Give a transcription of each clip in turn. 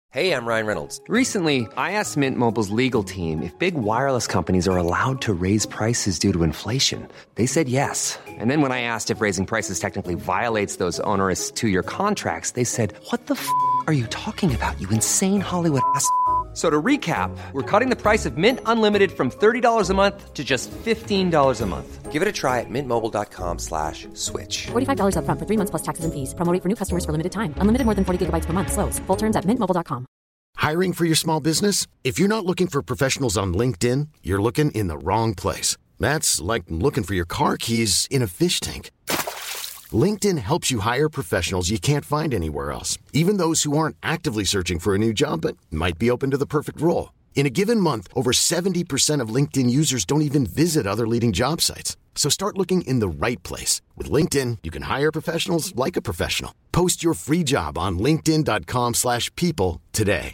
Hey, I'm Ryan Reynolds. Recently, I asked Mint Mobile's legal team if big wireless companies are allowed to raise prices due to inflation. They said yes. And then when I asked if raising prices technically violates those onerous two-year contracts, they said, "What the f*** are you talking about, you insane Hollywood ass?" So to recap, we're cutting the price of Mint Unlimited from $30 a month to just $15 a month. Give it a try at mintmobile.com/switch. $45 up front for 3 months plus taxes and fees. Promo rate for new customers for limited time. Unlimited more than 40 gigabytes per month. Slows full terms at mintmobile.com. Hiring for your small business? If you're not looking for professionals on LinkedIn, you're looking in the wrong place. That's like looking for your car keys in a fish tank. LinkedIn helps you hire professionals you can't find anywhere else, even those who aren't actively searching for a new job but might be open to the perfect role. In a given month, over 70% of LinkedIn users don't even visit other leading job sites. So start looking in the right place. With LinkedIn, you can hire professionals like a professional. Post your free job on linkedin.com/people today.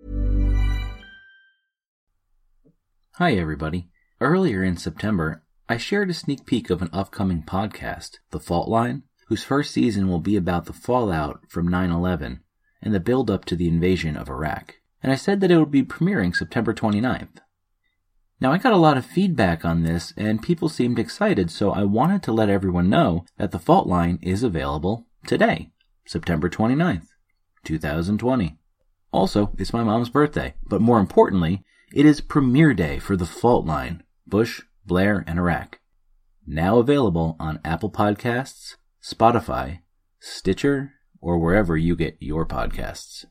Hi everybody. Earlier in September, I shared a sneak peek of an upcoming podcast, The Fault Line, whose first season will be about the fallout from 9/11 and the build-up to the invasion of Iraq. And I said that it would be premiering September 29th. Now I got a lot of feedback on this and people seemed excited, so I wanted to let everyone know that The Fault Line is available today, September 29th, 2020. Also, it's my mom's birthday, but more importantly, it is premiere day for The Fault Line, Bush, Blair, and Iraq. Now available on Apple Podcasts, Spotify, Stitcher, or wherever you get your podcasts.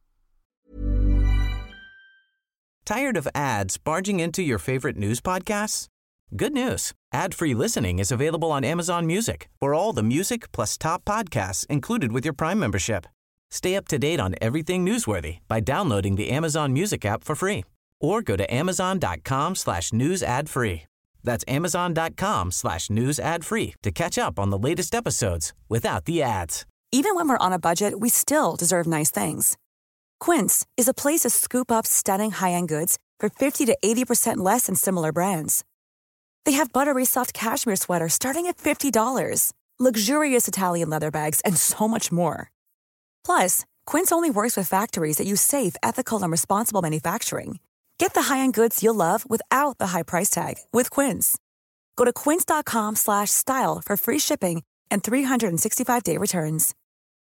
Tired of ads barging into your favorite news podcasts? Good news. Ad-free listening is available on Amazon Music for all the music plus top podcasts included with your Prime membership. Stay up to date on everything newsworthy by downloading the Amazon Music app for free or go to amazon.com/news ad free. That's amazon.com/news ad free to catch up on the latest episodes without the ads. Even when we're on a budget, we still deserve nice things. Quince is a place to scoop up stunning high-end goods for 50 to 80% less than similar brands. They have buttery soft cashmere sweaters starting at $50, luxurious Italian leather bags, and so much more. Plus, Quince only works with factories that use safe, ethical, and responsible manufacturing. Get the high-end goods you'll love without the high price tag with Quince. Go to quince.com/style for free shipping and 365-day returns.